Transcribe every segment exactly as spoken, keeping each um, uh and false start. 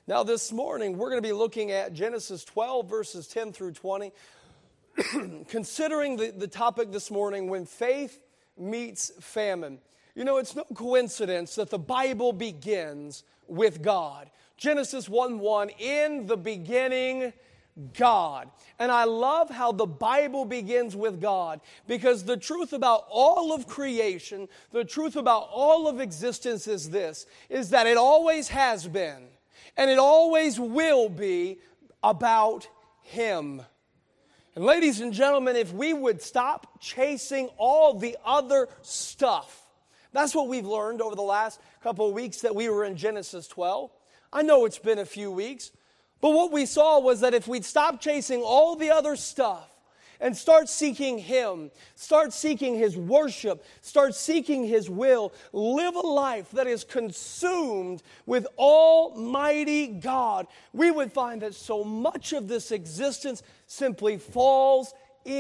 Now this morning, we're going to be looking at Genesis twelve, verses ten through twenty. Considering the, the topic this morning, when faith meets famine. You know, it's no coincidence that the Bible begins with God. Genesis one one, in the beginning, God. And I love how the Bible begins with God, because the truth about all of creation, the truth about all of existence is this, is that it always has been, and it always will be about Him. And ladies and gentlemen, if we would stop chasing all the other stuff, that's what we've learned over the last couple of weeks that we were in Genesis twelve. I know it's been a few weeks, but what we saw was that if we'd stop chasing all the other stuff and start seeking Him, start seeking His worship, start seeking His will, live a life that is consumed with Almighty God, we would find that so much of this existence simply falls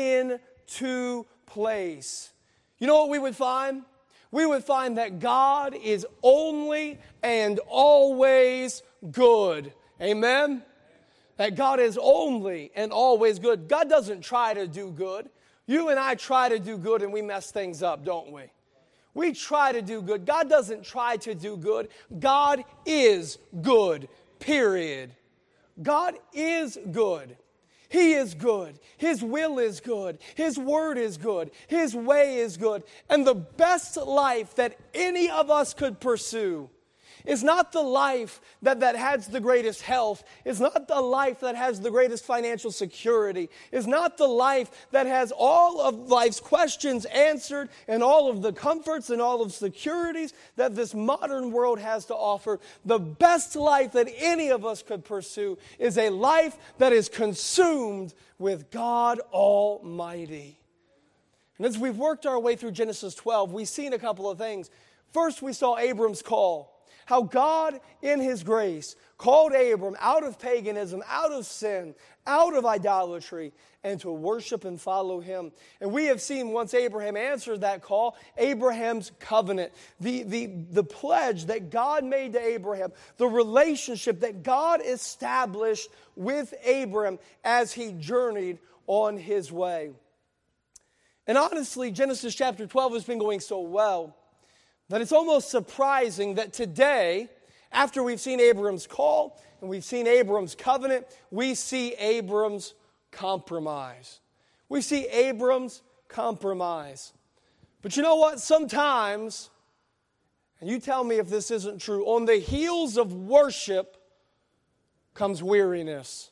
into place. You know what we would find? We would find that God is only and always good. Amen? That God is only and always good. God doesn't try to do good. You and I try to do good and we mess things up, don't we? We try to do good. God doesn't try to do good. God is good, period. God is good. He is good. His will is good. His word is good. His way is good. And the best life that any of us could pursue is not the life that, that has the greatest health. It's not the life that has the greatest financial security. It's not the life that has all of life's questions answered and all of the comforts and all of the securities that this modern world has to offer. The best life that any of us could pursue is a life that is consumed with God Almighty. And as we've worked our way through Genesis twelve, we've seen a couple of things. First, we saw Abram's call. How God, in His grace, called Abram out of paganism, out of sin, out of idolatry, and to worship and follow Him. And we have seen, once Abraham answered that call, Abraham's covenant, the, the, the pledge that God made to Abraham, the relationship that God established with Abram as he journeyed on his way. And honestly, Genesis chapter twelve has been going so well that it's almost surprising that today, after we've seen Abram's call and we've seen Abram's covenant, we see Abram's compromise. We see Abram's compromise. But you know what? Sometimes, and you tell me if this isn't true, on the heels of worship comes weariness.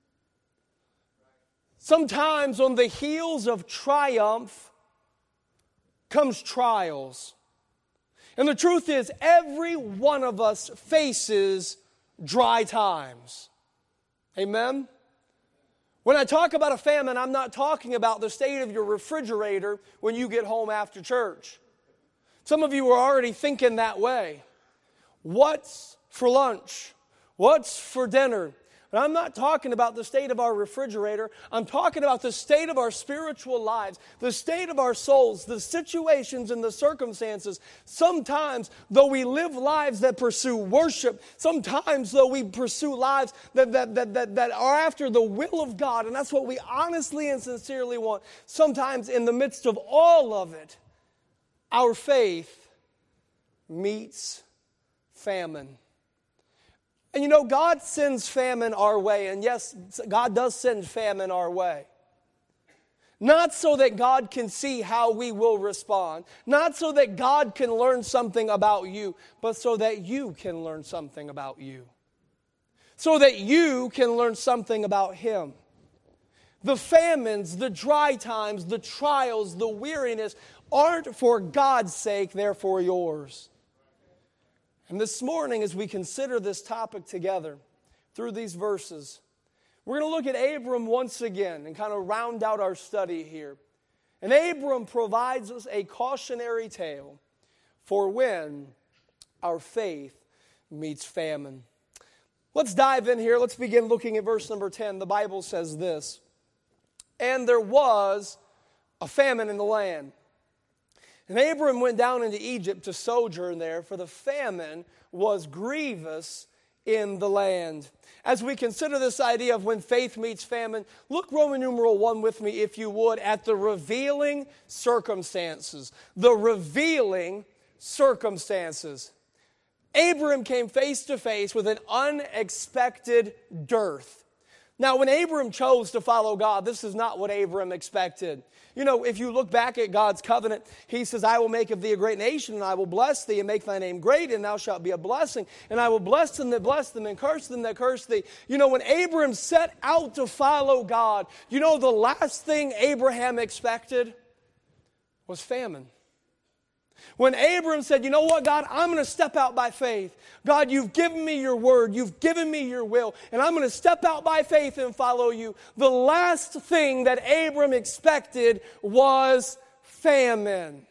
Sometimes on the heels of triumph comes trials. And the truth is, every one of us faces dry times. Amen? When I talk about a famine, I'm not talking about the state of your refrigerator when you get home after church. Some of you are already thinking that way. What's for lunch? What's for dinner? And I'm not talking about the state of our refrigerator. I'm talking about the state of our spiritual lives, the state of our souls, the situations and the circumstances. Sometimes, though we live lives that pursue worship, sometimes, though we pursue lives that, that, that, that, that are after the will of God, and that's what we honestly and sincerely want, sometimes in the midst of all of it, our faith meets famine. And you know, God sends famine our way. And yes, God does send famine our way. Not so that God can see how we will respond. Not so that God can learn something about you. But so that you can learn something about you. So that you can learn something about Him. The famines, the dry times, the trials, the weariness aren't for God's sake, they're for yours. And this morning, as we consider this topic together through these verses, we're going to look at Abram once again and kind of round out our study here. And Abram provides us a cautionary tale for when our faith meets famine. Let's dive in here. Let's begin looking at verse number ten. The Bible says this, "And there was a famine in the land. And Abram went down into Egypt to sojourn there, for the famine was grievous in the land. As we consider this idea of when faith meets famine, look Roman numeral one with me, if you would, at the revealing circumstances. The revealing circumstances. Abram came face to face with an unexpected dearth. Now, when Abram chose to follow God, this is not what Abram expected. You know, if you look back at God's covenant, He says, I will make of thee a great nation, and I will bless thee, and make thy name great, and thou shalt be a blessing. And I will bless them that bless them, and curse them that curse thee. You know, when Abram set out to follow God, you know the last thing Abraham expected was famine. When Abram said, you know what, God, I'm going to step out by faith. God, you've given me your word. You've given me your will. And I'm going to step out by faith and follow you. The last thing that Abram expected was famine.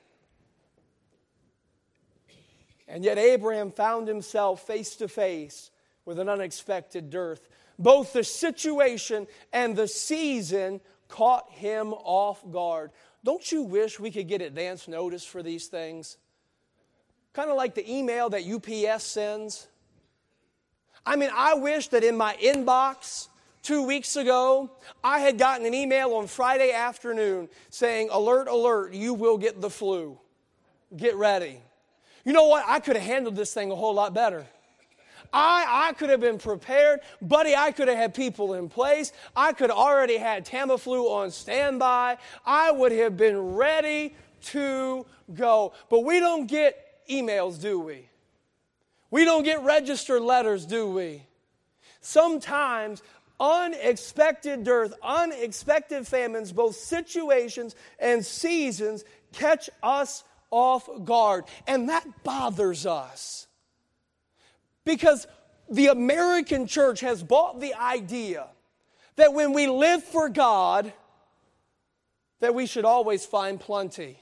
And yet Abraham found himself face to face with an unexpected dearth. Both the situation and the season caught him off guard. Don't you wish we could get advance notice for these things? Kind of like the email that U P S sends. I mean, I wish that in my inbox two weeks ago, I had gotten an email on Friday afternoon saying, alert, alert, you will get the flu. Get ready. You know what? I could have handled this thing a whole lot better. I, I could have been prepared. Buddy, I could have had people in place. I could have already had Tamiflu on standby. I would have been ready to go. But we don't get emails, do we? We don't get registered letters, do we? Sometimes unexpected dearth, unexpected famines, both situations and seasons catch us off guard. And that bothers us. Because the American church has bought the idea that when we live for God, that we should always find plenty.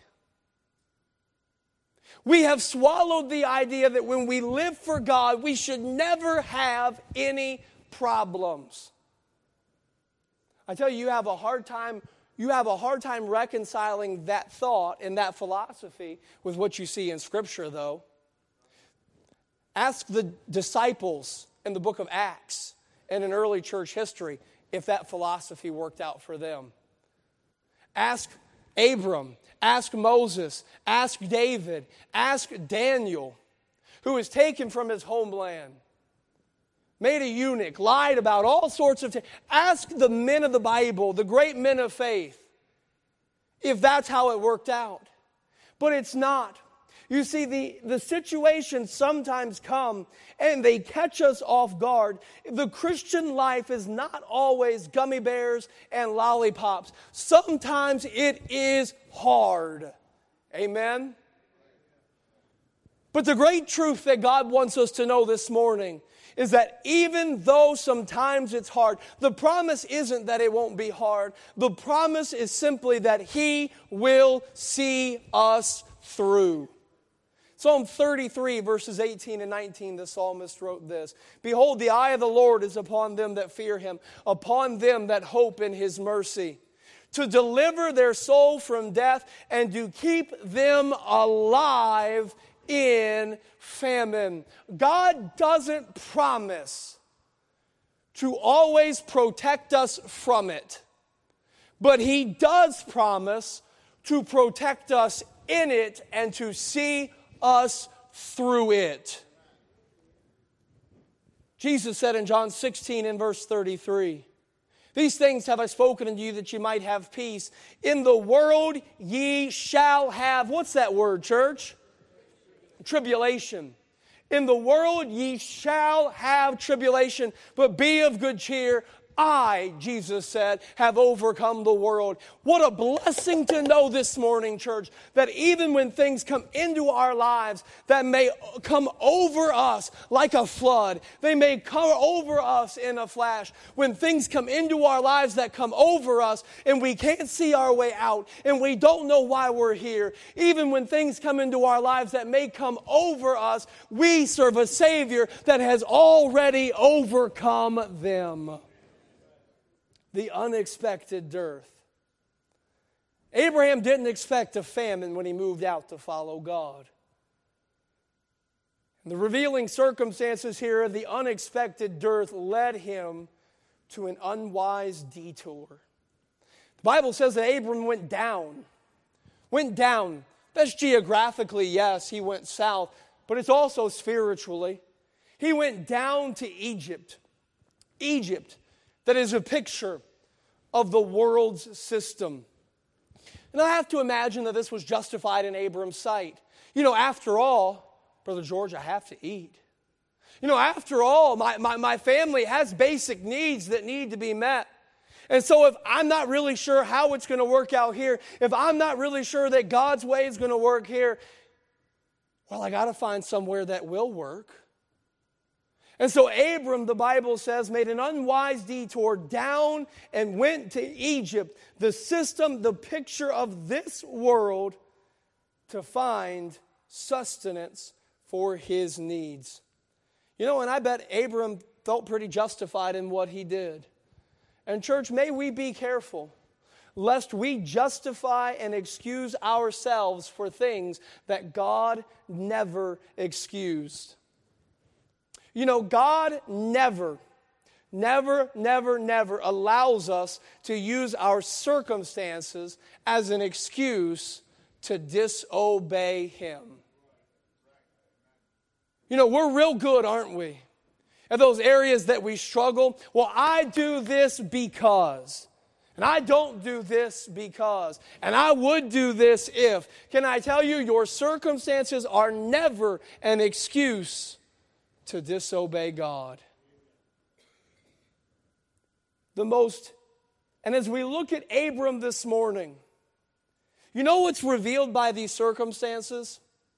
We have swallowed the idea that when we live for God, we should never have any problems. I tell you, you have a hard time, you have a hard time reconciling that thought and that philosophy with what you see in Scripture, though. Ask the disciples in the book of Acts and in early church history if that philosophy worked out for them. Ask Abram, ask Moses, ask David, ask Daniel, who was taken from his homeland, made a eunuch, lied about all sorts of things. Ask the men of the Bible, the great men of faith, if that's how it worked out. But it's not. You see, the, the situations sometimes come and they catch us off guard. The Christian life is not always gummy bears and lollipops. Sometimes it is hard. Amen? But the great truth that God wants us to know this morning is that even though sometimes it's hard, the promise isn't that it won't be hard. The promise is simply that He will see us through. Psalm thirty-three, verses eighteen and nineteen, the psalmist wrote this. Behold, the eye of the Lord is upon them that fear Him, upon them that hope in His mercy, to deliver their soul from death and to keep them alive in famine. God doesn't promise to always protect us from it, but He does promise to protect us in it and to see us through it. Jesus said in John sixteen and verse thirty-three, these things have I spoken unto you that you might have peace. In the world ye shall have, what's that word, church? Tribulation. In the world ye shall have tribulation, but be of good cheer. I, Jesus said, have overcome the world. What a blessing to know this morning, church, that even when things come into our lives that may come over us like a flood, they may come over us in a flash. When things come into our lives that come over us and we can't see our way out and we don't know why we're here, even when things come into our lives that may come over us, we serve a Savior that has already overcome them. The unexpected dearth. Abraham didn't expect a famine when he moved out to follow God. The revealing circumstances here of the unexpected dearth led him to an unwise detour. The Bible says that Abram went down. Went down. That's geographically, yes, he went south, but it's also spiritually. He went down to Egypt. Egypt, that is a picture of the world's system. And I have to imagine that this was justified in Abram's sight. You know, after all, Brother George, I have to eat. You know, after all, my, my, my family has basic needs that need to be met. And so if I'm not really sure how it's going to work out here, if I'm not really sure that God's way is going to work here, well, I got to find somewhere that will work. And so Abram, the Bible says, made an unwise detour down and went to Egypt, the system, the picture of this world, to find sustenance for his needs. You know, and I bet Abram felt pretty justified in what he did. And church, may we be careful lest we justify and excuse ourselves for things that God never excused. You know, God never, never, never, never allows us to use our circumstances as an excuse to disobey Him. You know, we're real good, aren't we? At those areas that we struggle. Well, I do this because. And I don't do this because. And I would do this if. Can I tell you, your circumstances are never an excuse to disobey God. The most, and as we look at Abram this morning, you know what's revealed by these circumstances?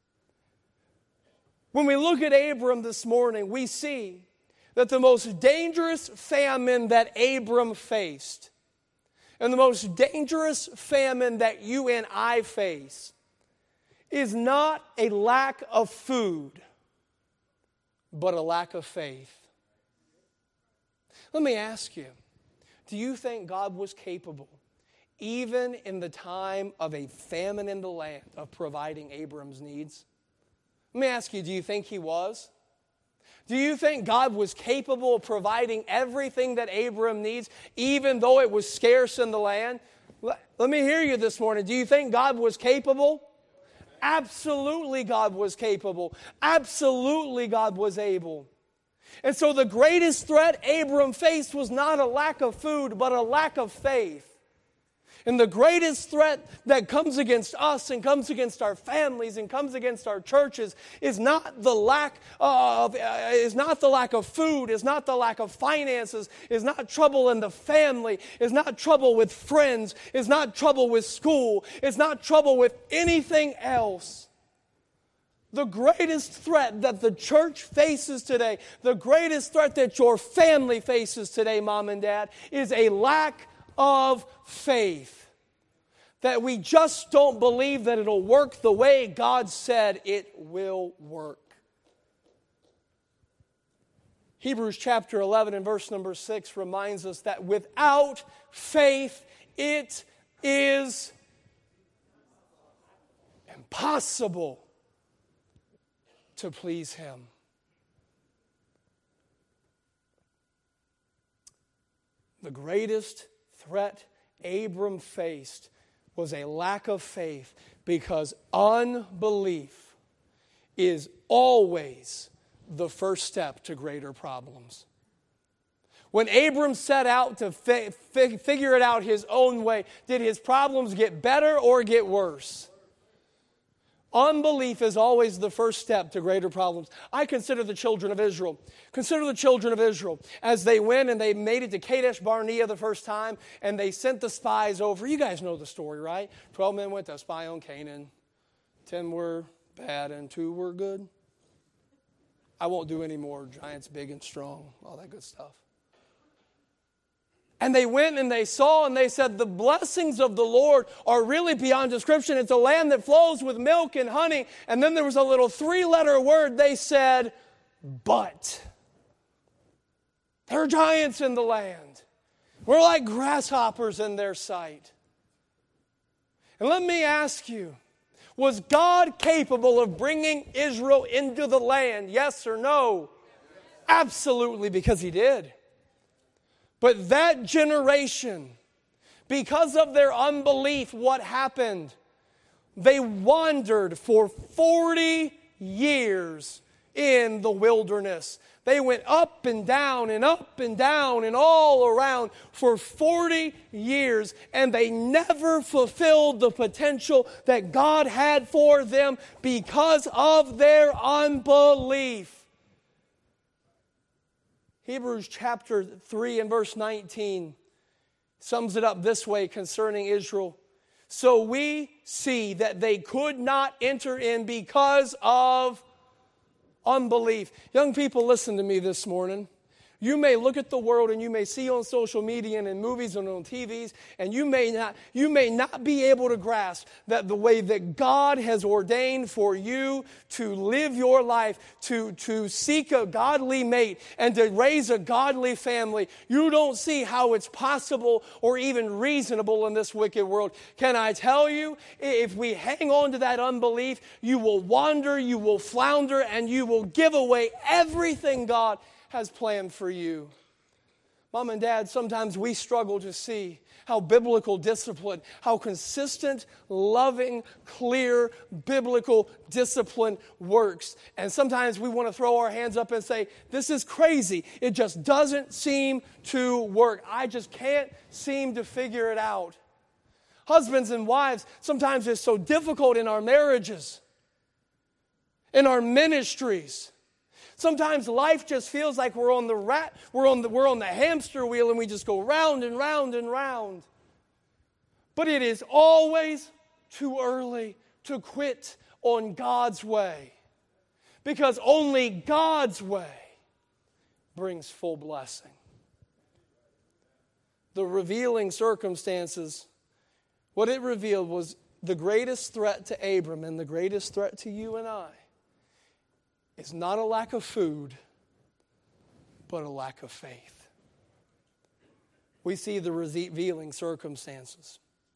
When we look at Abram this morning, we see that the most dangerous famine that Abram faced, and the most dangerous famine that you and I face, is not a lack of food, but a lack of faith. Let me ask you, do you think God was capable, even in the time of a famine in the land, of providing Abram's needs? Let me ask you, do you think He was? Do you think God was capable of providing everything that Abram needs, even though it was scarce in the land? Let me hear you this morning. Do you think God was capable? Absolutely God was capable. Absolutely God was able. And so the greatest threat Abram faced was not a lack of food, but a lack of faith. And the greatest threat that comes against us and comes against our families and comes against our churches is not the lack of uh, is not the lack of food, is not the lack of finances, is not trouble in the family, is not trouble with friends, is not trouble with school, is not trouble with anything else. The greatest threat that the church faces today, the greatest threat that your family faces today, Mom and Dad, is a lack of faith. That we just don't believe that it'll work the way God said it will work. Hebrews chapter eleven and verse number six reminds us that without faith it is impossible to please Him. The greatest threat Abram faced was a lack of faith, because unbelief is always the first step to greater problems. When Abram set out to fi- fi- figure it out his own way, did his problems get better or get worse? Unbelief is always the first step to greater problems. I consider the children of Israel. Consider the children of Israel as they went and they made it to Kadesh Barnea the first time, and they sent the spies over. You guys know the story, right? Twelve men went to spy on Canaan. Ten were bad and two were good. I won't do any more giants big and strong, all that good stuff. And they went and they saw and they said, the blessings of the Lord are really beyond description. It's a land that flows with milk and honey. And then there was a little three-letter word. They said, but. There are giants in the land. We're like grasshoppers in their sight. And let me ask you, Was God capable of bringing Israel into the land? Yes or no? Absolutely, because He did. But that generation, because of their unbelief, what happened? They wandered for forty years in the wilderness. They went up and down and up and down and all around for forty years, and they never fulfilled the potential that God had for them because of their unbelief. Hebrews chapter three and verse nineteen sums it up this way concerning Israel. So we see that they could not enter in because of unbelief. Young people, listen to me this morning. You may look at the world and you may see on social media and in movies and on T Vs, and you may not, you may not be able to grasp that the way that God has ordained for you to live your life, to, to seek a godly mate and to raise a godly family. You don't see how it's possible or even reasonable in this wicked world. Can I tell you, if we hang on to that unbelief, you will wander, you will flounder, and you will give away everything God has planned for you. Mom and Dad, sometimes we struggle to see how biblical discipline, how consistent, loving, clear, biblical discipline works. And sometimes we want to throw our hands up and say, this is crazy. It just doesn't seem to work. I just can't seem to figure it out. Husbands and wives, sometimes it's so difficult in our marriages, in our ministries. Sometimes life just feels like we're on the rat, we're on the, we're on the hamster wheel, and we just go round and round and round. But it is always too early to quit on God's way, because only God's way brings full blessing. The revealing circumstances, what it revealed was the greatest threat to Abram and the greatest threat to you and I. It's not a lack of food, but a lack of faith. We see the revealing circumstances.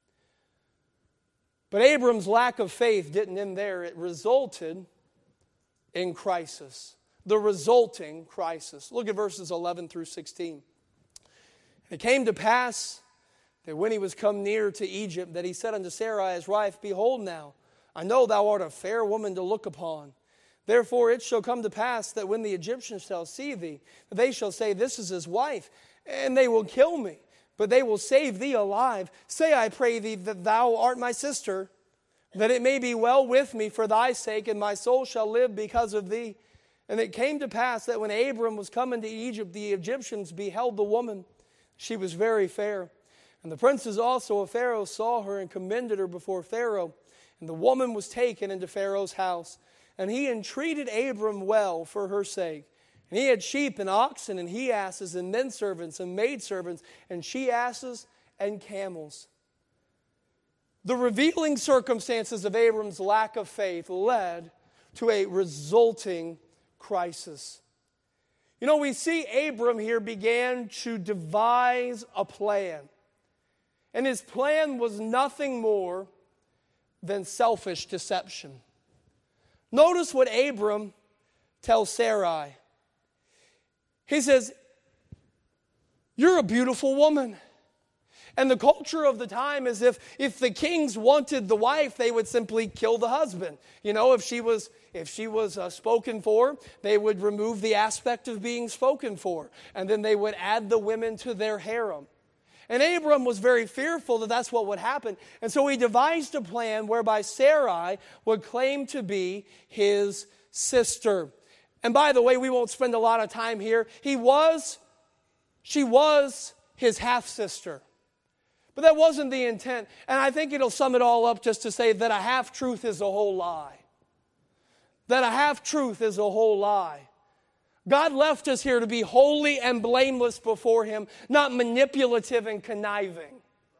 But Abram's lack of faith didn't end there. It resulted in crisis. The resulting crisis. Look at verses eleven through sixteen. It came to pass that when he was come near to Egypt, that he said unto Sarai his wife, Behold now, I know thou art a fair woman to look upon. Therefore it shall come to pass that when the Egyptians shall see thee, they shall say, This is his wife, and they will kill me, but they will save thee alive. Say, I pray thee, that thou art my sister, that it may be well with me for thy sake, and my soul shall live because of thee. And it came to pass that when Abram was come into Egypt, the Egyptians beheld the woman. She was very fair. And the princes also of Pharaoh saw her and commended her before Pharaoh. And the woman was taken into Pharaoh's house. And he entreated Abram well for her sake. And he had sheep and oxen and he-asses and men-servants and maidservants and she-asses and camels. The revealing circumstances of Abram's lack of faith led to a resulting crisis. You know, we see Abram here began to devise a plan. And his plan was nothing more than selfish deception. Notice what Abram tells Sarai. He says, You're a beautiful woman. And the culture of the time is if, if the kings wanted the wife, they would simply kill the husband. You know, if she was, if she was uh, spoken for, they would remove the aspect of being spoken for. And then they would add the women to their harem. And Abram was very fearful that that's what would happen. And so he devised a plan whereby Sarai would claim to be his sister. And by the way, we won't spend a lot of time here. He was, she was his half-sister. But that wasn't the intent. And I think it'll sum it all up just to say that a half-truth is a whole lie. That a half-truth is a whole lie. God left us here to be holy and blameless before Him, not manipulative and conniving.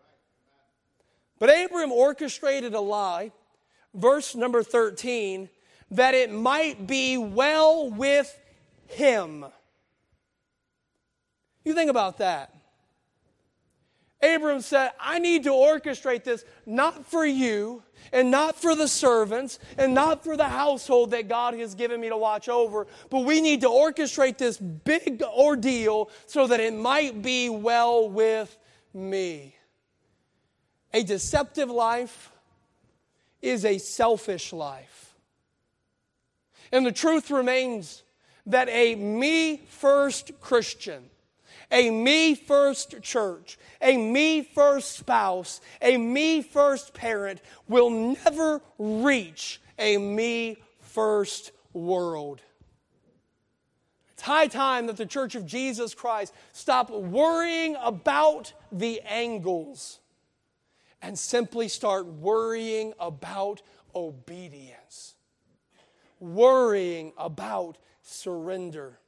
But Abram orchestrated a lie, verse number thirteen, that it might be well with him. You think about that. Abram said, I need to orchestrate this not for you and not for the servants and not for the household that God has given me to watch over, but we need to orchestrate this big ordeal so that it might be well with me. A deceptive life is a selfish life. And the truth remains that a me-first Christian, a me-first church, a me-first spouse, a me-first parent will never reach a me-first world. It's high time that the Church of Jesus Christ stop worrying about the angles and simply start worrying about obedience, worrying about surrender.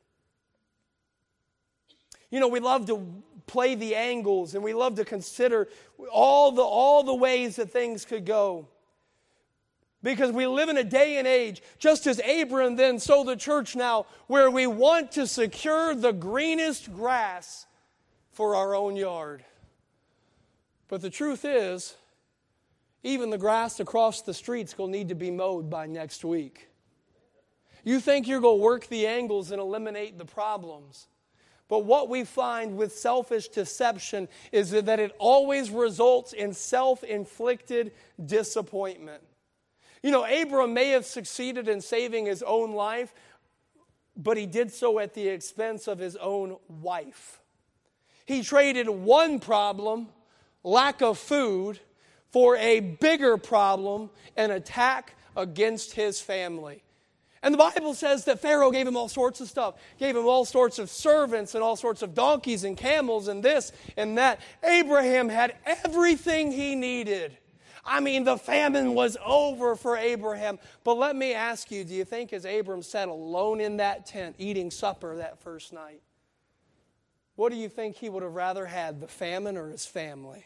You know, we love to play the angles and we love to consider all the, all the ways that things could go. Because we live in a day and age, just as Abram then, so the church now, where we want to secure the greenest grass for our own yard. But the truth is, even the grass across the street's going to need to be mowed by next week. You think you're going to work the angles and eliminate the problems. But what we find with selfish deception is that it always results in self-inflicted disappointment. You know, Abram may have succeeded in saving his own life, but he did so at the expense of his own wife. He traded one problem, lack of food, for a bigger problem, an attack against his family. And the Bible says that Pharaoh gave him all sorts of stuff. Gave him all sorts of servants and all sorts of donkeys and camels and this and that. Abraham had everything he needed. I mean, the famine was over for Abraham. But let me ask you, do you think as Abram sat alone in that tent eating supper that first night, what do you think he would have rather had, the famine or his family?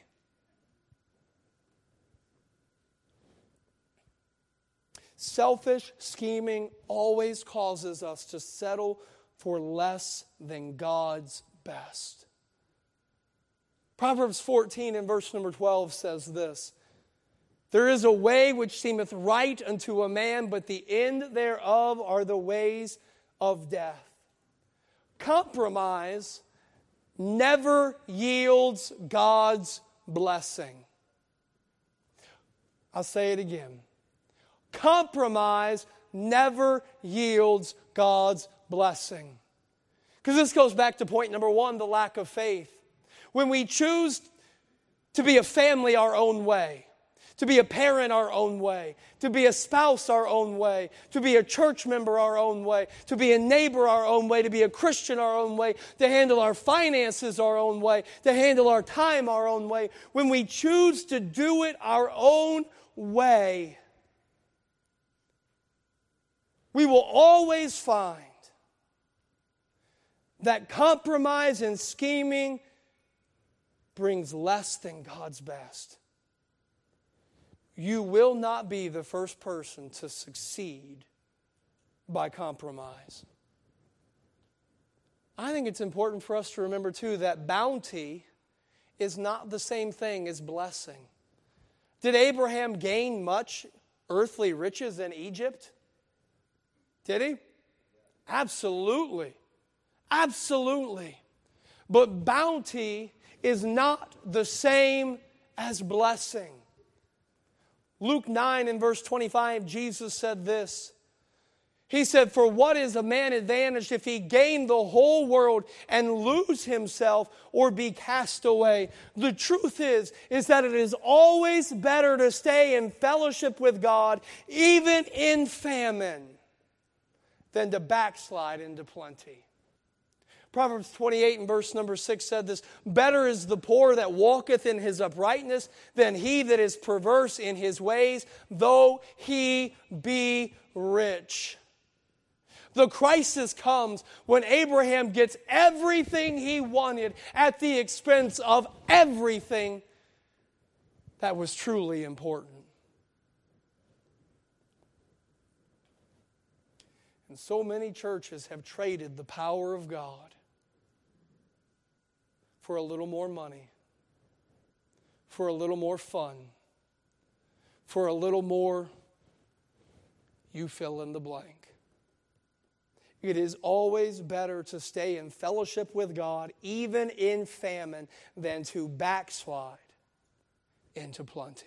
Selfish scheming always causes us to settle for less than God's best. Proverbs fourteen and verse number twelve says this: There is a way which seemeth right unto a man, but the end thereof are the ways of death. Compromise never yields God's blessing. I'll say it again. Compromise never yields God's blessing. Because this goes back to point number one, the lack of faith. When we choose to be a family our own way, to be a parent our own way, to be a spouse our own way, to be a church member our own way, to be a neighbor our own way, to be a Christian our own way, to handle our finances our own way, to handle our time our own way, when we choose to do it our own way, we will always find that compromise and scheming brings less than God's best. You will not be the first person to succeed by compromise. I think it's important for us to remember, too, that bounty is not the same thing as blessing. Did Abraham gain much earthly riches in Egypt? Did he? Absolutely. Absolutely. But bounty is not the same as blessing. Luke nine and verse twenty-five, Jesus said this. He said, For what is a man advantaged if he gain the whole world and lose himself or be cast away? The truth is, is that it is always better to stay in fellowship with God, even in famine, than to backslide into plenty. Proverbs twenty-eight and verse number six said this: Better is the poor that walketh in his uprightness than he that is perverse in his ways, though he be rich. The crisis comes when Abraham gets everything he wanted at the expense of everything that was truly important. And so many churches have traded the power of God for a little more money, for a little more fun, for a little more, you fill in the blank. It is always better to stay in fellowship with God, even in famine, than to backslide into plenty.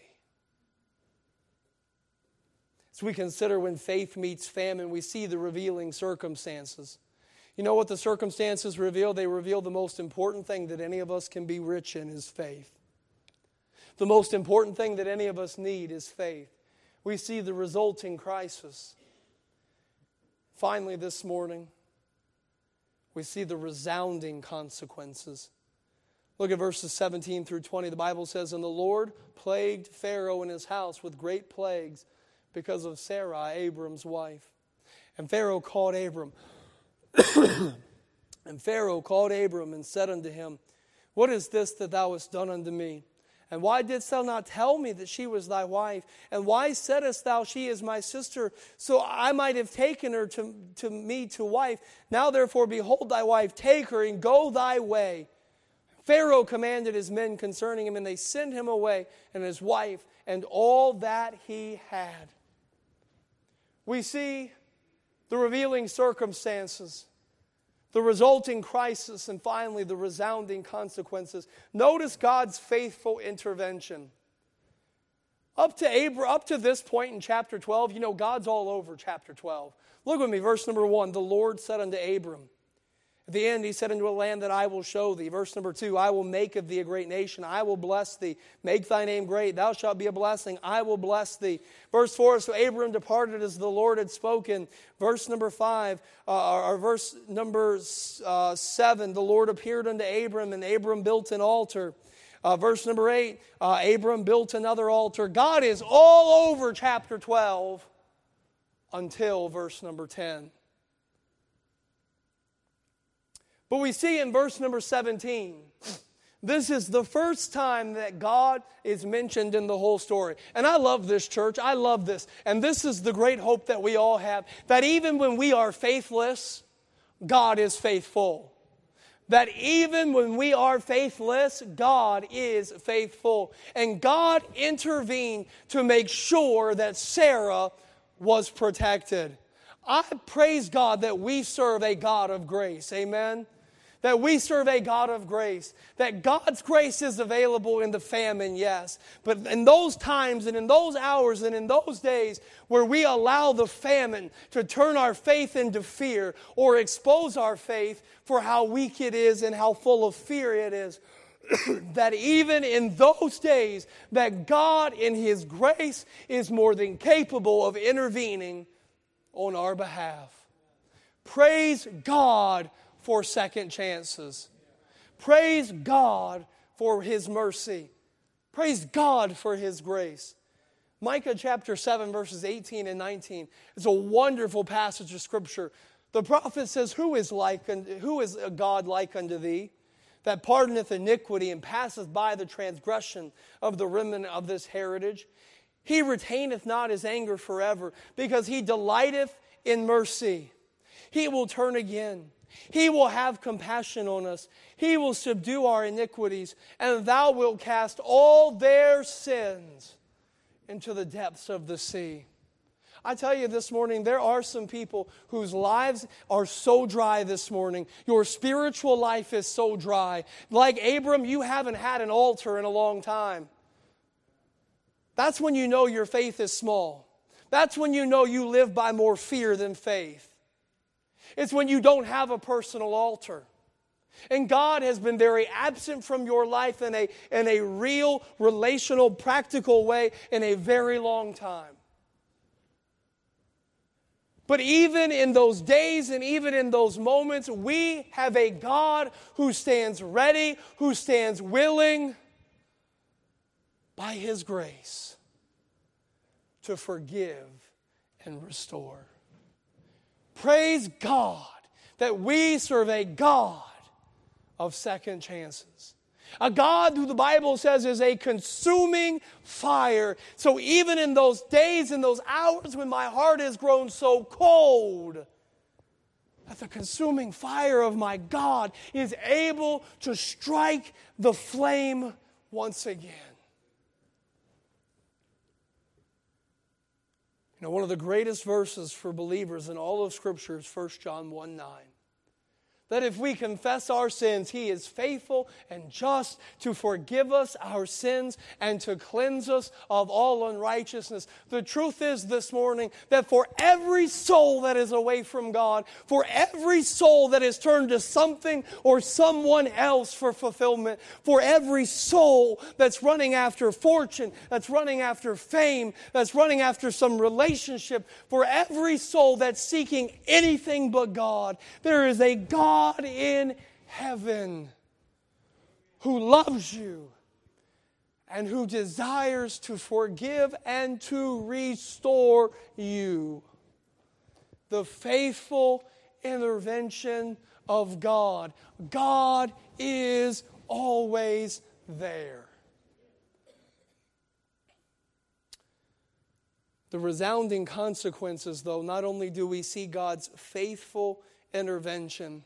As we consider when faith meets famine, we see the revealing circumstances. You know what the circumstances reveal? They reveal the most important thing that any of us can be rich in is faith. The most important thing that any of us need is faith. We see the resulting crisis. Finally, this morning, we see the resounding consequences. Look at verses seventeen through twenty. The Bible says, "And the Lord plagued Pharaoh and his house with great plagues because of Sarai, Abram's wife. And Pharaoh called Abram. and Pharaoh called Abram and said unto him, What is this that thou hast done unto me? And why didst thou not tell me that she was thy wife? And why saidst thou, She is my sister, so I might have taken her to, to me to wife? Now therefore, behold thy wife, take her, and go thy way. Pharaoh commanded his men concerning him, and they sent him away, and his wife, and all that he had." We see the revealing circumstances, the resulting crisis, and finally the resounding consequences. Notice God's faithful intervention. Up to Abram, up to this point in chapter twelve, you know, God's all over chapter twelve. Look with me, verse number one. "The Lord said unto Abram," at the end, he said, "Into a land that I will show thee." Verse number two, "I will make of thee a great nation. I will bless thee. Make thy name great. Thou shalt be a blessing. I will bless thee." Verse four, "So Abram departed as the Lord had spoken." Verse number five, uh, or verse number uh, seven, "The Lord appeared unto Abram, and Abram built an altar." Uh, verse number eight, uh, Abram built another altar. God is all over chapter twelve until verse number ten. But we see in verse number seventeen, this is the first time that God is mentioned in the whole story. And I love this, church. I love this. And this is the great hope that we all have, that even when we are faithless, God is faithful. That even when we are faithless, God is faithful. And God intervened to make sure that Sarah was protected. I praise God that we serve a God of grace. Amen? That we serve a God of grace. That God's grace is available in the famine, yes. But in those times and in those hours and in those days where we allow the famine to turn our faith into fear or expose our faith for how weak it is and how full of fear it is, that even in those days that God in His grace is more than capable of intervening on our behalf. Praise God for second chances. Praise God for His mercy. Praise God for His grace. Micah chapter seven verses eighteen and nineteen is a wonderful passage of Scripture. The prophet says, Who is like unto, who is a God like unto thee, that pardoneth iniquity and passeth by the transgression of the remnant of this heritage? He retaineth not His anger forever, because He delighteth in mercy. He will turn again. He will have compassion on us. He will subdue our iniquities, and thou wilt cast all their sins into the depths of the sea. I tell you this morning, there are some people whose lives are so dry this morning. Your spiritual life is so dry. Like Abram, you haven't had an altar in a long time. That's when you know your faith is small. That's when you know you live by more fear than faith. It's when you don't have a personal altar. And God has been very absent from your life in a, in a real, relational, practical way in a very long time. But even in those days and even in those moments, we have a God who stands ready, who stands willing by His grace to forgive and restore. Praise God that we serve a God of second chances. A God who the Bible says is a consuming fire. So even in those days, in those hours when my heart has grown so cold, that the consuming fire of my God is able to strike the flame once again. You know, one of the greatest verses for believers in all of Scripture is First John one nine. That if we confess our sins, He is faithful and just to forgive us our sins and to cleanse us of all unrighteousness. The truth is this morning that for every soul that is away from God, for every soul that is turned to something or someone else for fulfillment, for every soul that's running after fortune, that's running after fame, that's running after some relationship, for every soul that's seeking anything but God, there is a God God in heaven who loves you and who desires to forgive and to restore you. The faithful intervention of God. God is always there. The resounding consequences, though, not only do we see God's faithful intervention,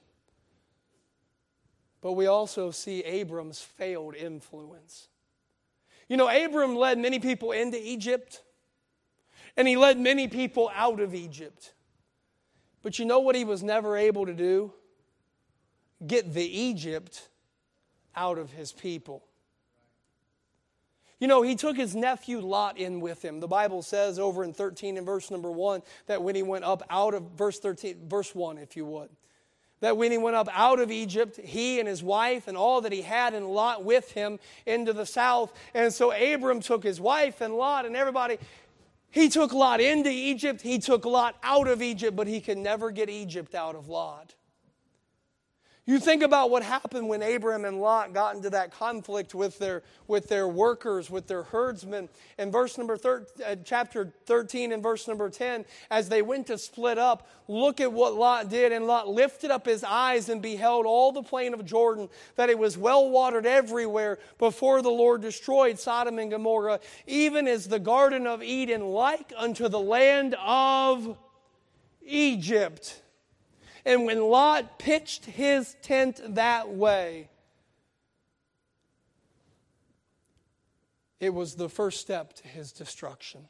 but we also see Abram's failed influence. You know, Abram led many people into Egypt, and he led many people out of Egypt. But you know what he was never able to do? Get the Egypt out of his people. You know, he took his nephew Lot in with him. The Bible says over in thirteen and verse number one that when he went up out of, verse thirteen, verse one if you would, that when he went up out of Egypt, he and his wife and all that he had and Lot with him into the south. And so Abram took his wife and Lot and everybody. He took Lot into Egypt. He took Lot out of Egypt, but he could never get Egypt out of Lot. You think about what happened when Abram and Lot got into that conflict with their, with their workers, with their herdsmen. In verse number thir- uh, chapter thirteen and verse number ten, as they went to split up, look at what Lot did. And Lot lifted up his eyes and beheld all the plain of Jordan, that it was well watered everywhere before the Lord destroyed Sodom and Gomorrah, even as the Garden of Eden, like unto the land of Egypt. And when Lot pitched his tent that way, it was the first step to his destruction.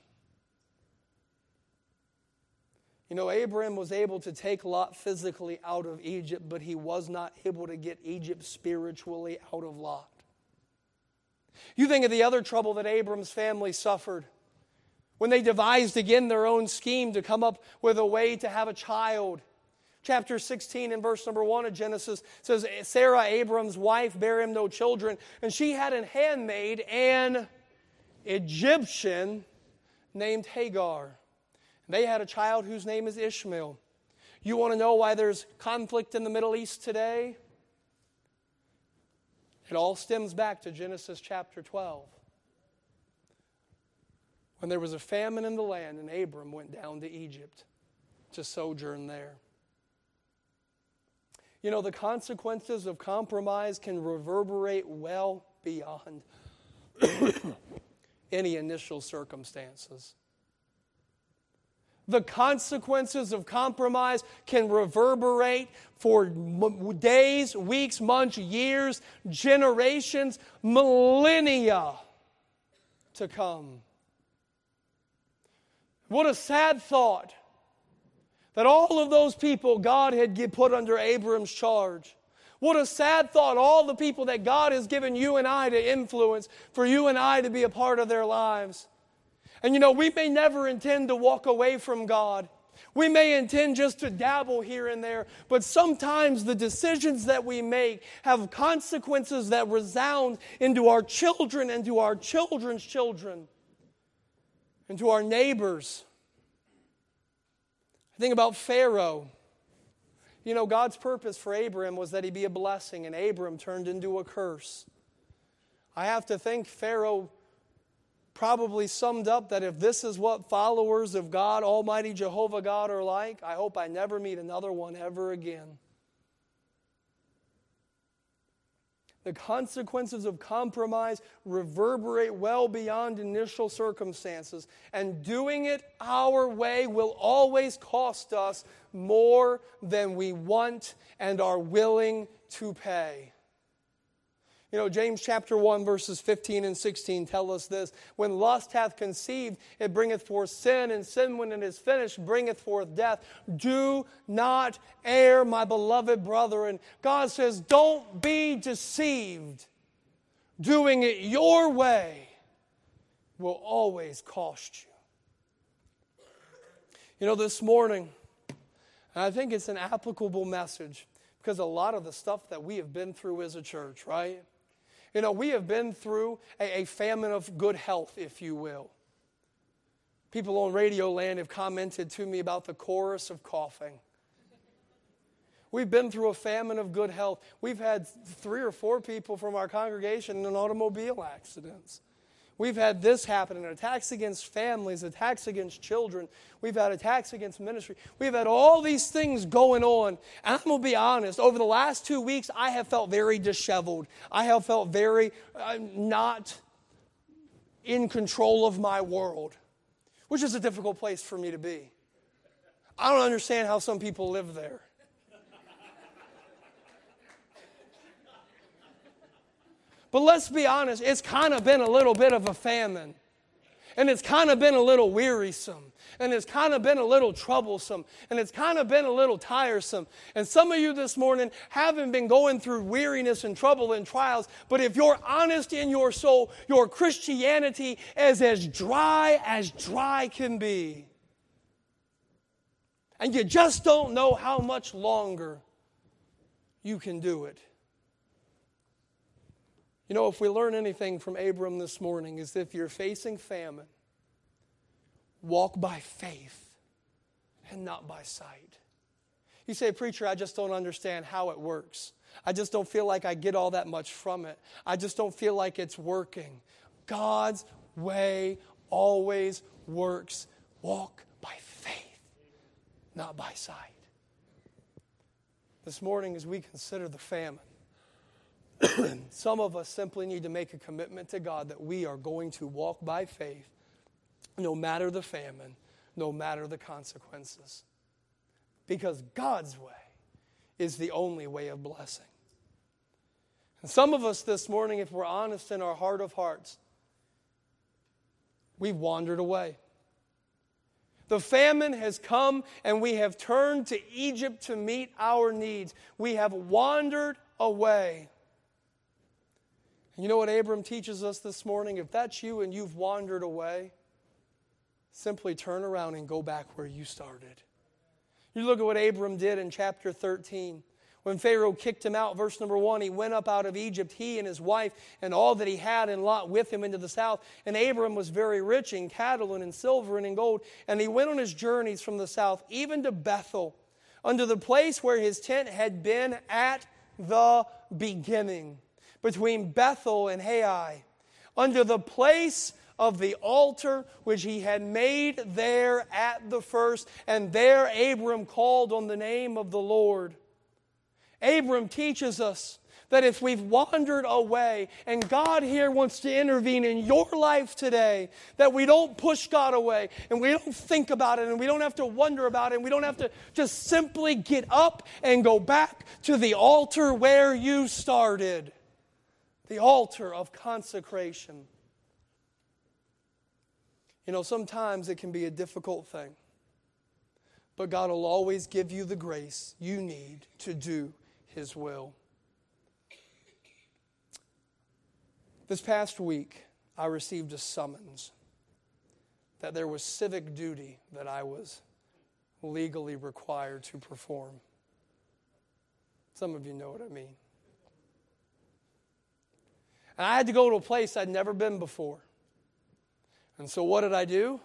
You know, Abram was able to take Lot physically out of Egypt, but he was not able to get Egypt spiritually out of Lot. You think of the other trouble that Abram's family suffered when they devised again their own scheme to come up with a way to have a child. Chapter sixteen and verse number one of Genesis says, Sarah, Abram's wife, bare him no children, and she had an handmaid, an Egyptian named Hagar. They had a child whose name is Ishmael. You want to know why there's conflict in the Middle East today? It all stems back to Genesis chapter twelve. When there was a famine in the land and Abram went down to Egypt to sojourn there. You know, the consequences of compromise can reverberate well beyond any initial circumstances. The consequences of compromise can reverberate for days, weeks, months, years, generations, millennia to come. What a sad thought that all of those people God had put under Abram's charge. What a sad thought, all the people that God has given you and I to influence, for you and I to be a part of their lives. And you know, we may never intend to walk away from God. We may intend just to dabble here and there, but sometimes the decisions that we make have consequences that resound into our children and to our children's children and to our neighbors. Think about Pharaoh. You know, God's purpose for Abram was that he be a blessing, and Abram turned into a curse. I have to think Pharaoh probably summed up that if this is what followers of God, Almighty Jehovah God, are like, I hope I never meet another one ever again. The consequences of compromise reverberate well beyond initial circumstances, and doing it our way will always cost us more than we want and are willing to pay. You know, James chapter one, verses fifteen and sixteen tell us this. When lust hath conceived, it bringeth forth sin, and sin, when it is finished, bringeth forth death. Do not err, my beloved brethren. God says, don't be deceived. Doing it your way will always cost you. You know, this morning, and I think it's an applicable message, because a lot of the stuff that we have been through as a church, right? You know, we have been through a, a famine of good health, if you will. People on Radio Land have commented to me about the chorus of coughing. We've been through a famine of good health. We've had three or four people from our congregation in automobile accidents. We've had this happen, attacks against families, attacks against children. We've had attacks against ministry. We've had all these things going on. And I'm going to be honest, over the last two weeks, I have felt very disheveled. I have felt very uh, not in control of my world, which is a difficult place for me to be. I don't understand how some people live there. But let's be honest, it's kind of been a little bit of a famine. And it's kind of been a little wearisome. And it's kind of been a little troublesome. And it's kind of been a little tiresome. And some of you this morning haven't been going through weariness and trouble and trials. But if you're honest in your soul, your Christianity is as dry as dry can be. And you just don't know how much longer you can do it. You know, if we learn anything from Abram this morning, is if you're facing famine, walk by faith and not by sight. You say, preacher, I just don't understand how it works. I just don't feel like I get all that much from it. I just don't feel like it's working. God's way always works. Walk by faith, not by sight. This morning, as we consider the famine, some of us simply need to make a commitment to God that we are going to walk by faith no matter the famine, no matter the consequences. Because God's way is the only way of blessing. And some of us this morning, if we're honest in our heart of hearts, we've wandered away. The famine has come and we have turned to Egypt to meet our needs. We have wandered away. You know what Abram teaches us this morning? If that's you and you've wandered away, simply turn around and go back where you started. You look at what Abram did in chapter thirteen. When Pharaoh kicked him out, verse number one, he went up out of Egypt, he and his wife, and all that he had, and Lot with him into the south. And Abram was very rich in cattle and in silver and in gold. And he went on his journeys from the south, even to Bethel, unto the place where his tent had been at the beginning, between Bethel and Hai, unto the place of the altar which he had made there at the first. And there Abram called on the name of the Lord. Abram teaches us that if we've wandered away, and God here wants to intervene in your life today, that we don't push God away, and we don't think about it, and we don't have to wonder about it, and we don't have to just simply get up and go back to the altar where you started. The altar of consecration. You know, sometimes it can be a difficult thing. But God will always give you the grace you need to do His will. This past week, I received a summons that there was civic duty that I was legally required to perform. Some of you know what I mean. And I had to go to a place I'd never been before. And so what did I do?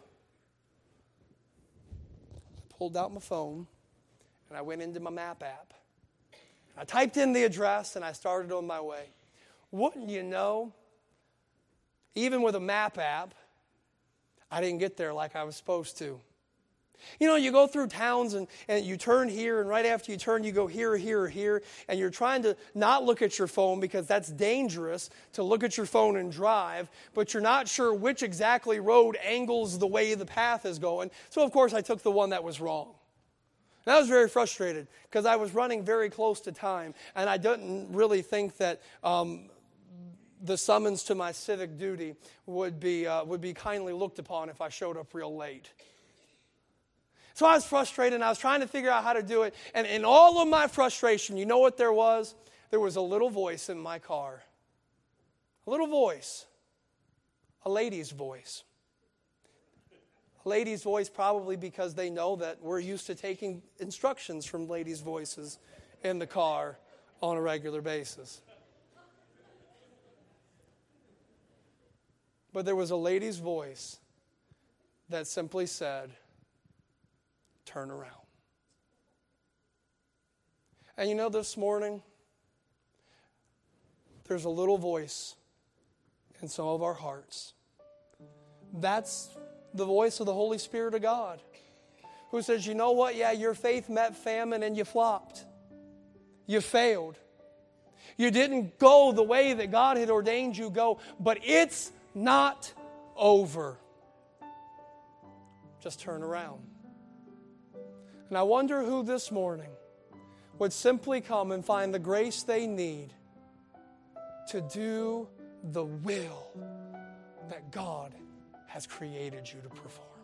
I pulled out my phone and I went into my map app. I typed in the address and I started on my way. Wouldn't you know, even with a map app, I didn't get there like I was supposed to. You know, you go through towns and, and you turn here, and right after you turn, you go here, here, here, and you're trying to not look at your phone because that's dangerous to look at your phone and drive, but you're not sure which exactly road angles the way the path is going. So, of course, I took the one that was wrong. And I was very frustrated because I was running very close to time, and I didn't really think that um, the summons to my civic duty would be, uh, would be kindly looked upon if I showed up real late. So I was frustrated, and I was trying to figure out how to do it. And in all of my frustration, you know what there was? There was a little voice in my car. A little voice. A lady's voice. A lady's voice, probably because they know that we're used to taking instructions from ladies' voices in the car on a regular basis. But there was a lady's voice that simply said, turn around. And you know, this morning, there's a little voice in some of our hearts. That's the voice of the Holy Spirit of God, who says, you know what? Yeah, your faith met famine and you flopped. You failed. You didn't go the way that God had ordained you go, but it's not over. Just turn around. And I wonder who this morning would simply come and find the grace they need to do the will that God has created you to perform.